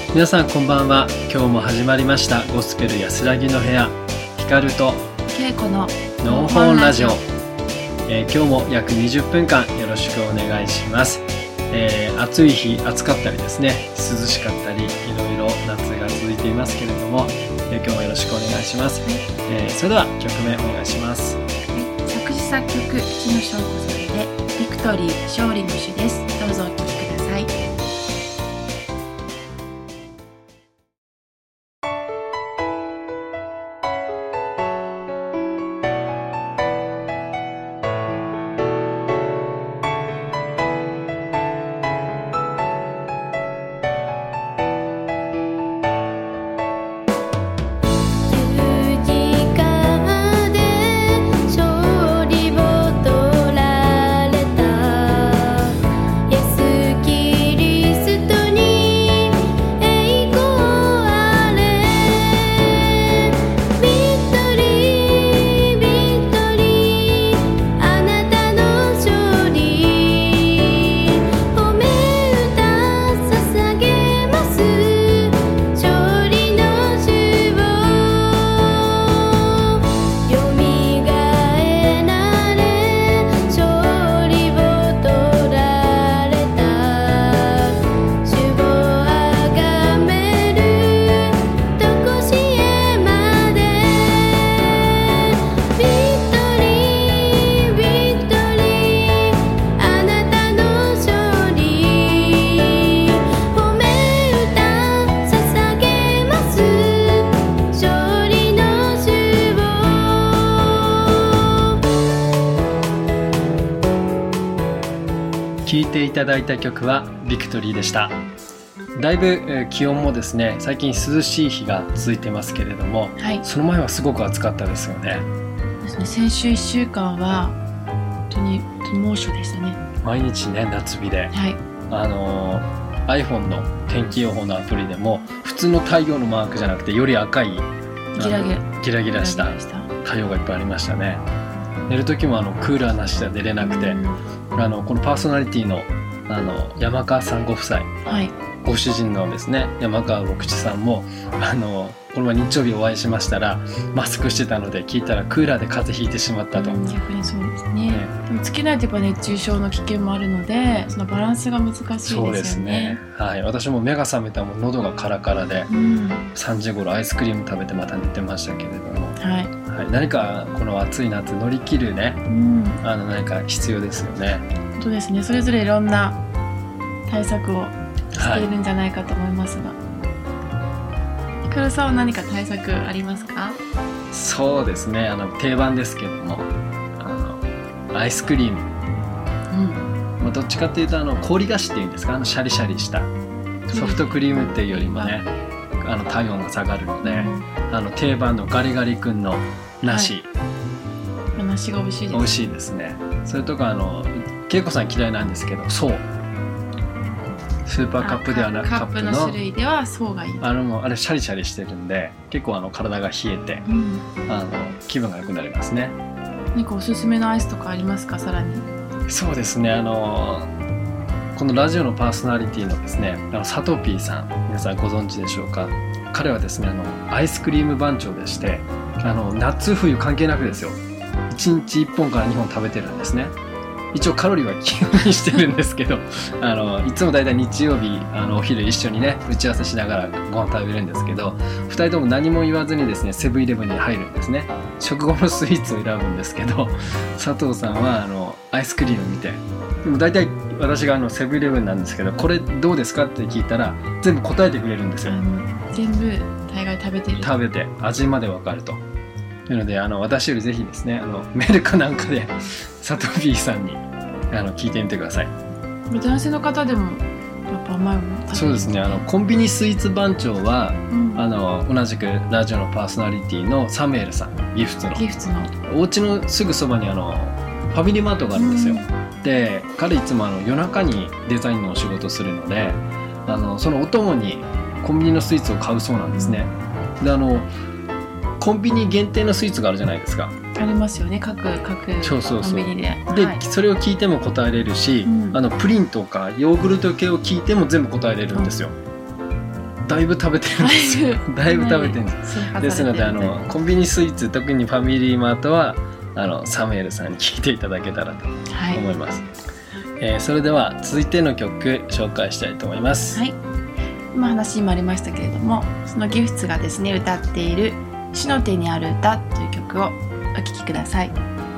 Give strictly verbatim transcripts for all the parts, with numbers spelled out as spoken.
皆さんこんばんは。今日も始まりましたゴスペル安らぎの部屋、ヒカルとケイコのノンホンラジオ、えー、今日も約にじゅっぷんかんよろしくお願いします。えー、暑い日、暑かったりですね、涼しかったり、いろいろ夏が続いていますけれども、えー、今日もよろしくお願いします。えー、それでは曲名お願いします。 はい、作詞作曲土野翔子さんでビクトリー勝利の主です。どうぞお聴きください。 聴いていただいた曲はビクトリーでした。だいぶ、えー、気温もですね、最近涼しい日が続いてますけれども、はい、その前はすごく暑かったですよね。 ですね、先週いっしゅうかんは本当に猛暑でしたね。 毎日ね、夏日で、 はい、 あのー、iPhone の天気予報のアプリでも普通の太陽のマークじゃなくてより赤いギラギラギラギラした太陽がいっぱいありましたね。寝る時もあのクーラーなしでは出れなくて、あのこのパーソナリティのあの山川さんご夫妻、はい、ご主人のですね山川牧師さんもあのこの前日曜日お会いしましたらマスクしてたので聞いたらクーラーで風邪ひいてしまったと。 逆にそうですね。でもつけないとやっぱ熱中症の危険もあるので、そのバランスが難しいですよね。そうですね、 はい、私も目が覚めたもん喉がカラカラで、うん、さんじ頃アイスクリーム食べてまた寝てましたけれども、はいはい、何かこの暑い夏乗り切るね、うん、あの何か必要ですよね。 本当ですね。それぞれいろんな対策をしているんじゃないかと思いますが、はい、ヒカルさんは何か対策ありますか？ そうですね、あの定番ですけども、あのアイスクリーム、うんまあ、どっちかっていうとあの氷菓子っていうんですか、あのシャリシャリしたソフトクリームっていうよりもね、あの体温が下がるので、うん、あの定番のガリガリ君の梨、 はい、梨が美味しいです。 美味しいですね。それとかあの恵子さん嫌いなんですけど、そうスーパーカップではなくカップの種類ではそうがいい。 あのもうあれシャリシャリしてるんで結構あの体が冷えて、うん、あの気分が良くなりますね。 何かおすすめのアイスとかありますか？さらに。 そうですね、あのこのラジオのパーソナリティのですね、あの佐藤 P さん、皆さんご存知でしょうか。彼はですね、あのアイスクリーム番長でして、あの夏冬関係なくですよ、いちにちいっぽんからにほん食べてるんですね。一応カロリーは気にしてるんですけどあのいつもだいたい日曜日あのお昼一緒にね打ち合わせしながらご飯食べるんですけど、ふたりとも何も言わずにですねセブンイレブンに入るんですね。食後のスイーツを選ぶんですけど、佐藤さんはあのアイスクリーム見て、でもだいたい私があのセブンイレブンなんですけど、これどうですかって聞いたら全部答えてくれるんですよ。 全部大概食べてる食べて味までわかると。なのであの私よりぜひですね、あのメールかなんかで佐藤 P さんにあの聞いてみてください。 男性の方でもやっぱ甘いもの食べるんですね。 そうですね、あのコンビニスイーツ番長は、うん、あの同じくラジオのパーソナリティのサムエルさん、ギフツのギフツのお家のすぐそばにあのファミリーマートがあるんですよ、うん、で彼いつもあの夜中にデザインのお仕事するので、あのそのお供にコンビニのスイーツを買うそうなんですね。であのコンビニ限定のスイーツがあるじゃないですか。 ありますよね、各各コンビニで。 で、 はい、 それを聞いても答えれるし、うん、あのプリンとかヨーグルト系を聞いても全部答えれるんですよ、うん、 だいぶ食べてるんですよ。だいぶ食べてるんです。ですのであのコンビニスイーツ、特にファミリーマートはあのサムエルさんに聞いていただけたらと思います、はい。えー、それでは続いての曲紹介したいと思います。 はい、今話にもありましたけれども、そのギフツがですね歌っている主の手にある歌という曲をお聴きください。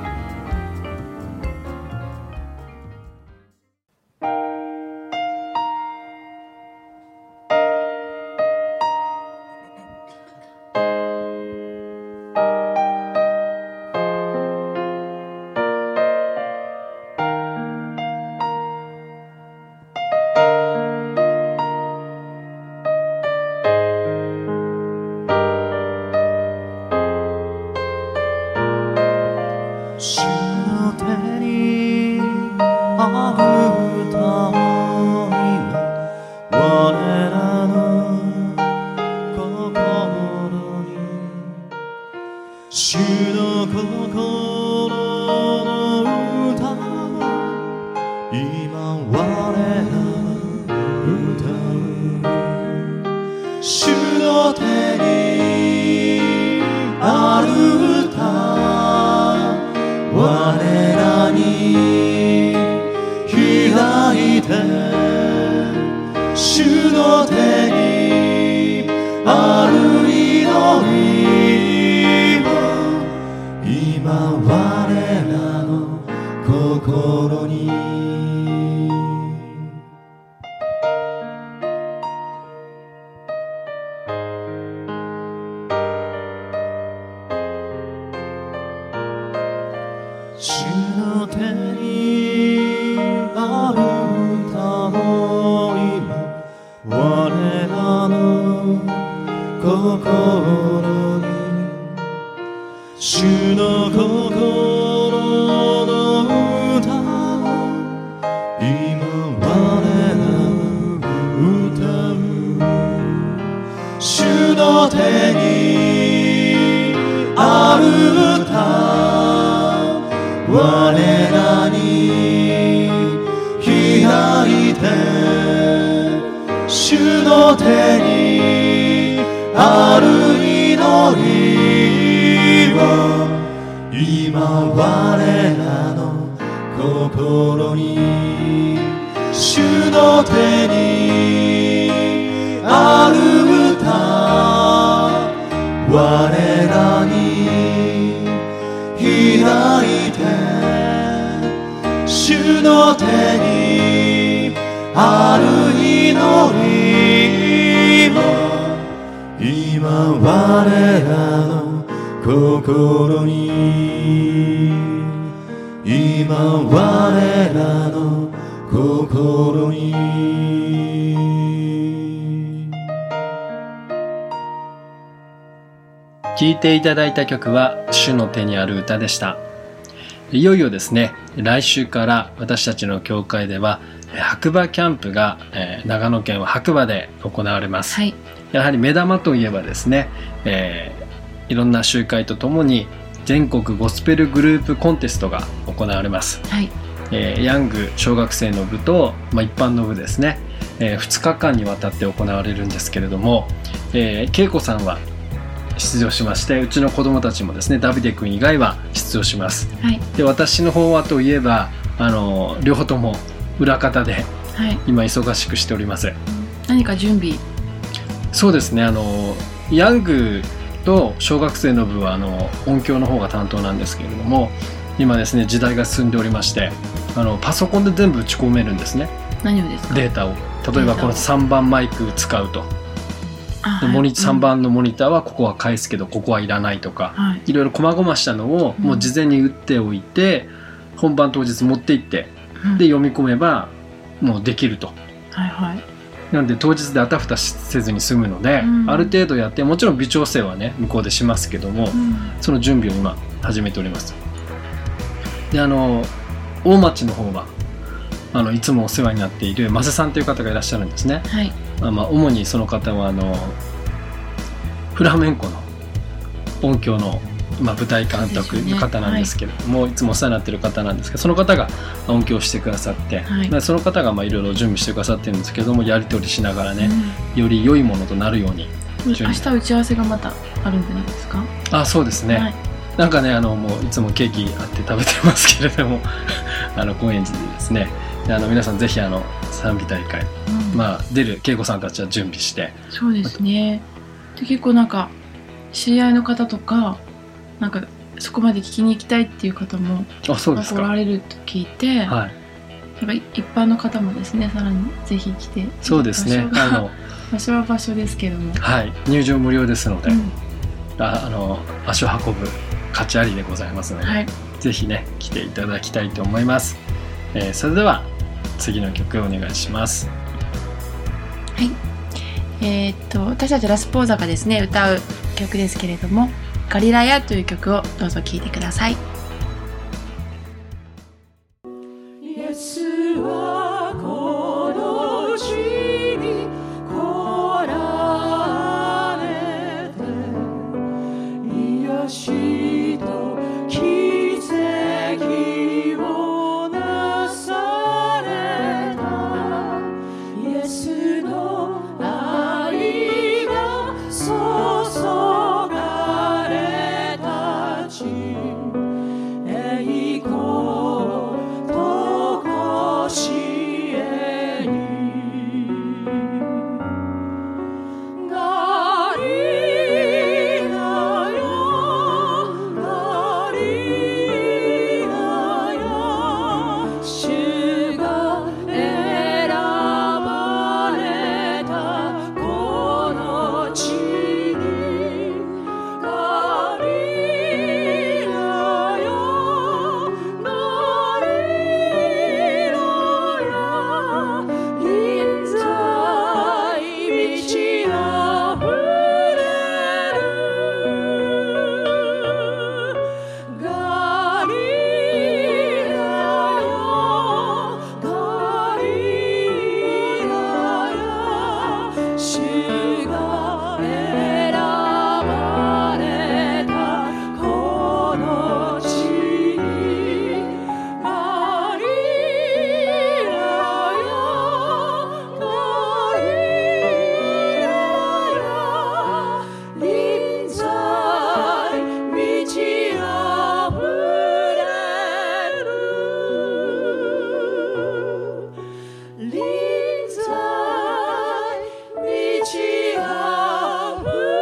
主の手にある歌今我らの心に、主の心の歌今我ら歌う。主の手にある歌我らに開いて、主の手にある祈りを今我らの心に。主の手にある歌を今我らの心に、主の心の歌を今我ら歌う。主の手にある歌我らに開いて、主の手にある祈りを今我らの心に。主の手にある歌我らに開いて、主の手にある祈りを今我らの心に、今我らの心に。 聴いていただいた曲は主の手にある歌でした。いよいよですね、来週から私たちの教会では白馬キャンプが、えー、長野県は白馬で行われます、はい、やはり目玉といえばですね、えー、いろんな集会とともに全国ゴスペルグループコンテストが行われます、はい。えー、ヤング小学生の部と、まあ、一般の部ですね、えー、ふつかかんにわたって行われるんですけれども、えー、恵子さんは出場しまして、うちの子どもたちもですねダビデ君以外は出場します、はい。で私の方はといえばあの両方とも裏方で今忙しくしております、はい。 何か準備？ そうですね、あのヤングと小学生の部はあの音響の方が担当なんですけれども、今ですね時代が進んでおりまして、あのパソコンで全部打ち込めるんですね。 何をですか？ データを。例えばこのさんばんマイク使うと、でモニさんばんのモニターはここは返すけどここはいらないとか、はい、いろいろ細々したのをもう事前に打っておいて、うん、本番当日持って行って、うん、で読み込めばもうできると、はいはい。なので当日であたふたせずに済むので、うん、ある程度やって、もちろん微調整はね向こうでしますけども、うん、その準備を今始めております。であの大町の方はあのいつもお世話になっているマセさんという方がいらっしゃるんですね、はい。あまあ、主にその方はあのフラメンコの音響のまあ、舞台監督の方なんですけれども、ね、はい、いつもお世話になっている方なんですけど、その方が音響してくださって、はい、でその方がまあいろいろ準備してくださってるんですけども、やり取りしながらね、うん、より良いものとなるように。 明日打ち合わせがまたあるんじゃないですか。 あ、そうですね、はい、なんかね、あのもういつもケーキあって食べてますけれどもあの高円寺でですね、であの皆さんぜひあの賛美大会、うん、まあ、出る恵子さんたちは準備して。 そうですね。で結構なんか知り合いの方とか、なんかそこまで聞きに行きたいっていう方もおられると聞いて、はい、なんか一般の方もですね、さらにぜひ来て。 そうですね、あの場所は場所ですけども、 はい、入場無料ですので、うん、ああの足を運ぶ価値ありでございますので、はい、ぜひね来ていただきたいと思います、えー、それでは次の曲お願いします。 はい、えー、っと私たちラスポーザがですね歌う曲ですけれども、ガリラヤという曲をどうぞ聴いてください。 イエスはこの地に来られて、癒しと奇跡をなされた。イエスの愛が注がれた地、栄光とこしえに。ガリラよ、ガリラよ、主が選ばれたこの地に。ガリラよ、ガリラよ、臨在満ちあふれる。ガリラよ、ガリラよ、主が選ばれたこの地に。ガリラよ、ガリラよ、臨在満ちあふれる。臨在満ちあふれる。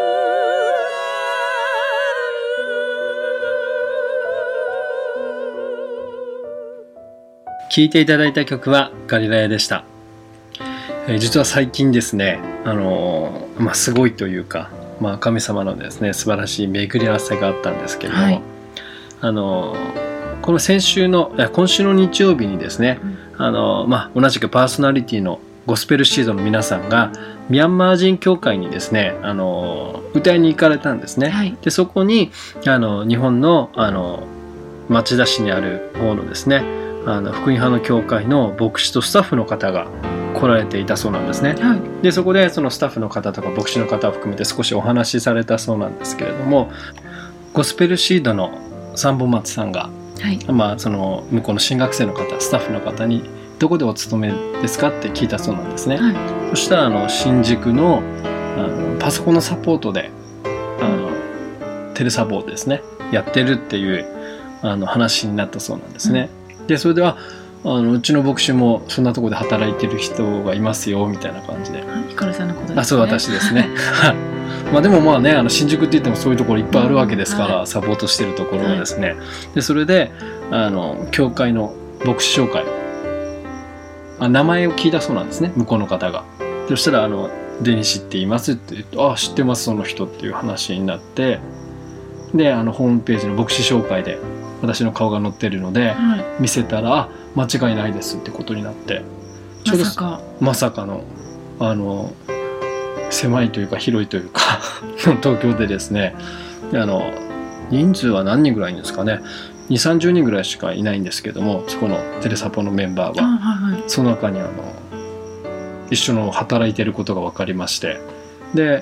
聴いていただいた曲はガリラヤでした、えー、実は最近ですね、あのーまあ、すごいというか、まあ、神様のですね素晴らしい巡り合わせがあったんですけれども、はい、あのーこの先週の今週の日曜日にですね、うん、あのーまあ、同じくパーソナリティのゴスペルシードの皆さんがミャンマー人教会にですね、あのー歌いに行かれたんですね、はい、でそこにあの日本の、あの町田市にある方のですね、あの福音派の教会の牧師とスタッフの方が来られていたそうなんですね、はい、でそこでそのスタッフの方とか牧師の方を含めて少しお話しされたそうなんですけれども、ゴスペルシードの三本松さんが、はい、まあ、その向こうの新学生の方、スタッフの方にどこでお勤めですかって聞いたそうなんですね、はい、そしたらあの新宿 の, あのパソコンのサポートであのテレサポですねやってるっていうあの話になったそうなんですね、うん、でそれではあのうちの牧師もそんなところで働いてる人がいますよみたいな感じで、 ヒカルさんのことですね。 あ、そう、私ですねまあでもまあね、あの新宿って言ってもそういうところいっぱいあるわけですから、うん、はい、サポートしてるところがですね、はい、でそれであの教会の牧師紹介、あ、名前を聞いたそうなんですね、向こうの方が。そしたらあのデニシって言いますって言って、あ、知ってますその人っていう話になって、であのホームページの牧師紹介で私の顔が載ってるので、はい、見せたら間違いないですってことになって、 まさかまさかのあの狭いというか広いというか東京でですね、あの人数は何人ぐらいいるんですかね、にじゅう、さんじゅうにんぐらいしかいないんですけども、そこのテレサポのメンバーは、はいはい、その中にあの一緒の働いていることが分かりまして、で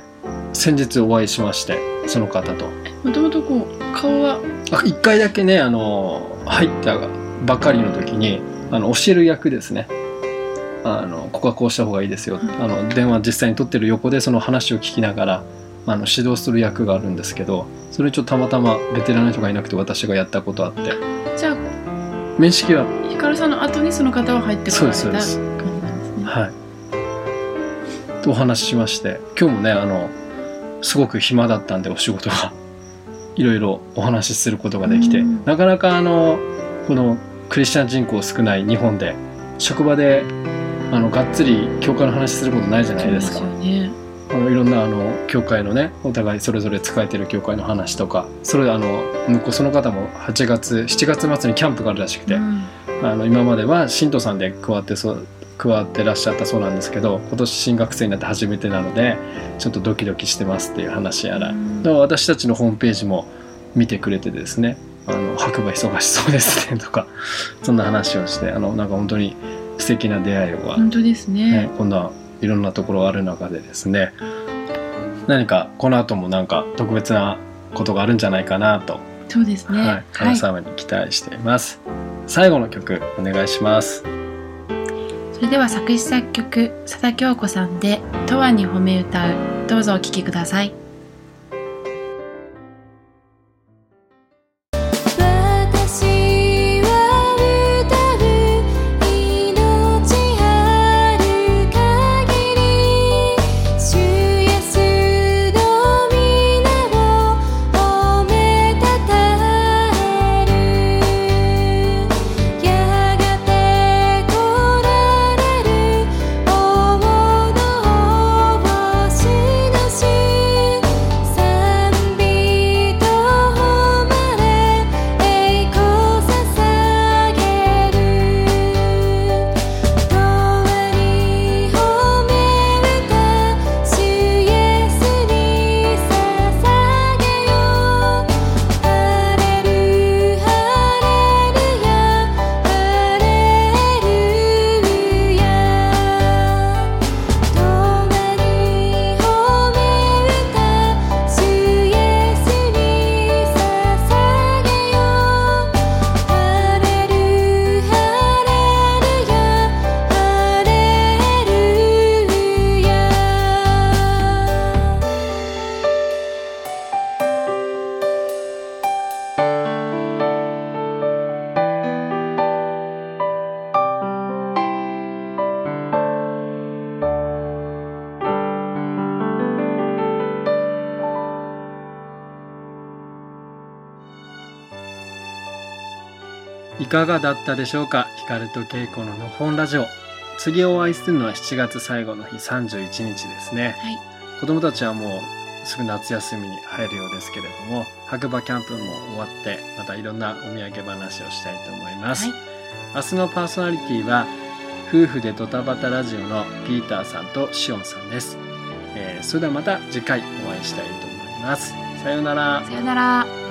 先日お会いしまして、その方と。 もともとこう顔は一回だけね、あの入ったばかりの時にあの教える役ですね。あのここはこうした方がいいですよ、うん、あの電話実際に取ってる横でその話を聞きながらあの指導する役があるんですけど、それちょっとたまたまベテランの人がいなくて私がやったことあって。 じゃあ面識はひかるさんの後にその方は入ってこられた感じなんですね。 はい。とお話ししまして、今日もねあのすごく暇だったんでお仕事がいろいろお話しすることができて、なかなかあのこのクリスチャン人口少ない日本で職場であのがっつり教会の話することないじゃないですか。 そうですよね。 あのいろんなあの教会のね、お互いそれぞれ使えてる教会の話とか、それあの向こうその方もはちがつしちがつ末にキャンプがあるらしくて、うん、あの今までは信徒さんで加わってそう加わってらっしゃったそうなんですけど、今年新学生になって初めてなのでちょっとドキドキしてますっていう話やら、うん、だから私たちのホームページも見てくれてですね、あの白馬忙しそうですねとかそんな話をして、あのなんか本当に素敵な出会いが本当ですね、 ね、こんないろんなところある中でですね、何かこの後もなんか特別なことがあるんじゃないかなと、 そうですね、 はい、神様に期待しています、はい、最後の曲お願いします。 それでは作詞作曲佐田京子さんで「永遠に褒め歌う」、どうぞお聴きください。 いかがだったでしょうか。光と恵子ののほんラジオ、次お会いするのはしちがつ最後の日さんじゅういちにちですね、はい、子どもたちはもうすぐ夏休みに入るようですけれども、白馬キャンプも終わってまたいろんなお土産話をしたいと思います、はい、明日のパーソナリティは夫婦でドタバタラジオのピーターさんとシオンさんです、えー、それではまた次回お会いしたいと思います。さようなら。 さようなら。